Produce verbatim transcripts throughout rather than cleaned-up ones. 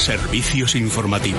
Servicios informativos.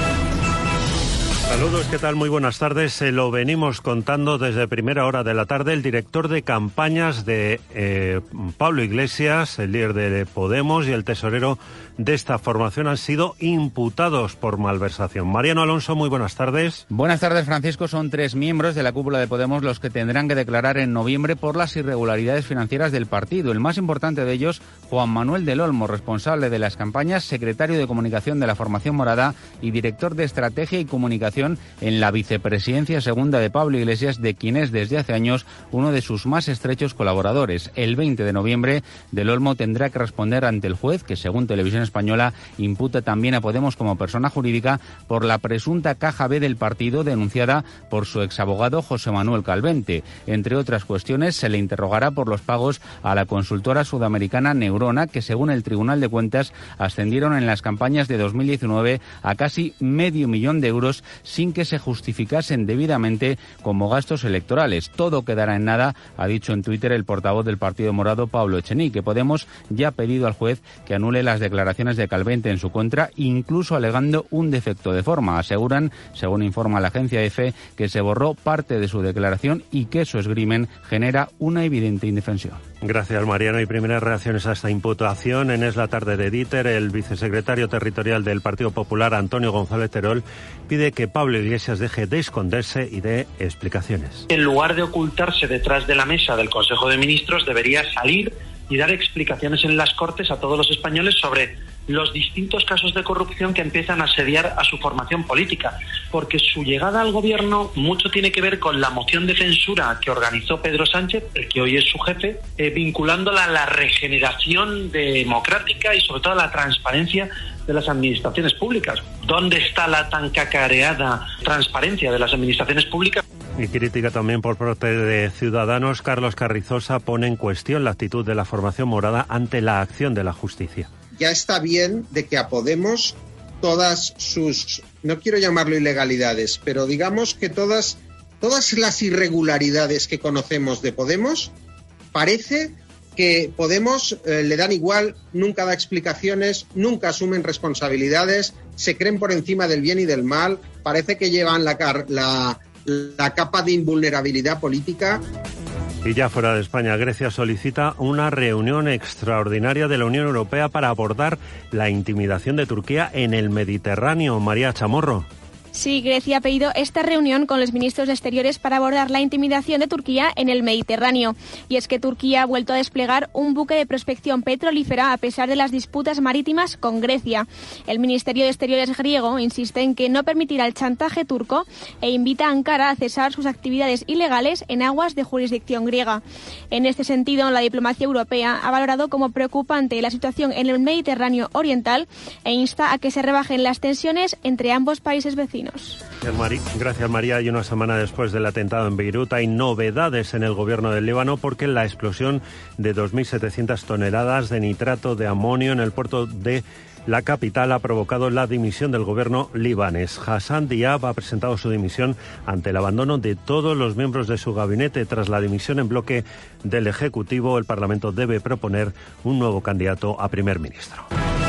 Saludos, ¿qué tal? Muy buenas tardes. Se lo venimos contando desde primera hora de la tarde. El director de campañas de eh, Pablo Iglesias, el líder de Podemos, y el tesorero de esta formación han sido imputados por malversación. Mariano Alonso, muy buenas tardes. Buenas tardes, Francisco. Son tres miembros de la cúpula de Podemos los que tendrán que declarar en noviembre por las irregularidades financieras del partido. El más importante de ellos, Juan Manuel del Olmo, responsable de las campañas, secretario de comunicación de la formación morada y director de estrategia y comunicación en la vicepresidencia segunda de Pablo Iglesias, de quien es desde hace años uno de sus más estrechos colaboradores. El veinte de noviembre, del Olmo tendrá que responder ante el juez, que según Televisión Española imputa también a Podemos como persona jurídica por la presunta caja B del partido denunciada por su exabogado José Manuel Calvente. Entre otras cuestiones, se le interrogará por los pagos a la consultora sudamericana Neurona, que según el Tribunal de Cuentas ascendieron en las campañas de dos mil diecinueve a casi medio millón de euros sin que se justificasen debidamente como gastos electorales. Todo quedará en nada, ha dicho en Twitter el portavoz del Partido Morado, Pablo Echenique. Podemos ya ha pedido al juez que anule las declaraciones de Calvente en su contra, incluso alegando un defecto de forma. Aseguran, según informa la agencia EFE, que se borró parte de su declaración y que su esgrimen genera una evidente indefensión. Gracias, Mariano. Y primeras reacciones a esta imputación. En Es la Tarde de Dieter, el vicesecretario territorial del Partido Popular, Antonio González Terol, pide que Pablo Iglesias deje de esconderse y dé explicaciones. En lugar de ocultarse detrás de la mesa del Consejo de Ministros, debería salir y dar explicaciones en las Cortes a todos los españoles sobre los distintos casos de corrupción que empiezan a asediar a su formación política, porque su llegada al gobierno mucho tiene que ver con la moción de censura que organizó Pedro Sánchez, el que hoy es su jefe, eh, vinculándola a la regeneración democrática y sobre todo a la transparencia de las administraciones públicas. ¿Dónde está la tan cacareada transparencia de las administraciones públicas? Y crítica también por parte de Ciudadanos. Carlos Carrizosa pone en cuestión la actitud de la formación morada ante la acción de la justicia. Ya está bien de que a Podemos todas sus, no quiero llamarlo ilegalidades, pero digamos que todas, todas las irregularidades que conocemos de Podemos, parece que Podemos eh, le dan igual, nunca da explicaciones, nunca asumen responsabilidades, se creen por encima del bien y del mal, parece que llevan la, la, la capa de invulnerabilidad política. Y ya fuera de España, Grecia solicita una reunión extraordinaria de la Unión Europea para abordar la intimidación de Turquía en el Mediterráneo. María Chamorro. Sí, Grecia ha pedido esta reunión con los ministros de Exteriores para abordar la intimidación de Turquía en el Mediterráneo. Y es que Turquía ha vuelto a desplegar un buque de prospección petrolífera a pesar de las disputas marítimas con Grecia. El Ministerio de Exteriores griego insiste en que no permitirá el chantaje turco e invita a Ankara a cesar sus actividades ilegales en aguas de jurisdicción griega. En este sentido, la diplomacia europea ha valorado como preocupante la situación en el Mediterráneo oriental e insta a que se rebajen las tensiones entre ambos países vecinos. Gracias, María. Y una semana después del atentado en Beirut hay novedades en el gobierno del Líbano porque la explosión de dos mil setecientas toneladas de nitrato de amonio en el puerto de la capital ha provocado la dimisión del gobierno libanés. Hassan Diab ha presentado su dimisión ante el abandono de todos los miembros de su gabinete. Tras la dimisión en bloque del Ejecutivo, el Parlamento debe proponer un nuevo candidato a primer ministro.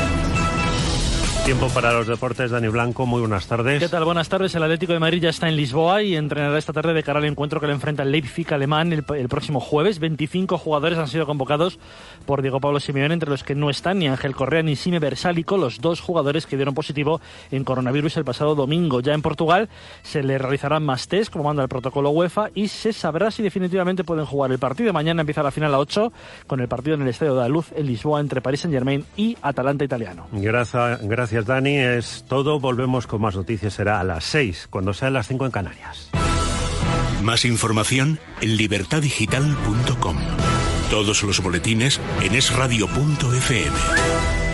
Tiempo para los deportes. Dani Blanco, muy buenas tardes. ¿Qué tal? Buenas tardes. El Atlético de Madrid ya está en Lisboa y entrenará esta tarde de cara al encuentro que le enfrenta el Leipzig alemán el, el próximo jueves. veinticinco jugadores han sido convocados por Diego Pablo Simeone, entre los que no están ni Ángel Correa ni Sime Versálico, los dos jugadores que dieron positivo en coronavirus el pasado domingo. Ya en Portugal se le realizarán más test, como manda el protocolo UEFA, y se sabrá si definitivamente pueden jugar el partido. Mañana empieza la final a ocho, con el partido en el Estadio da Luz en Lisboa entre Paris Saint-Germain y Atalanta italiano. Gracias, gracias. Dani, es todo. Volvemos con más noticias. Será a las seis, cuando sean las cinco en Canarias. Más información en libertad digital punto com. Todos los boletines en es radio punto efe eme.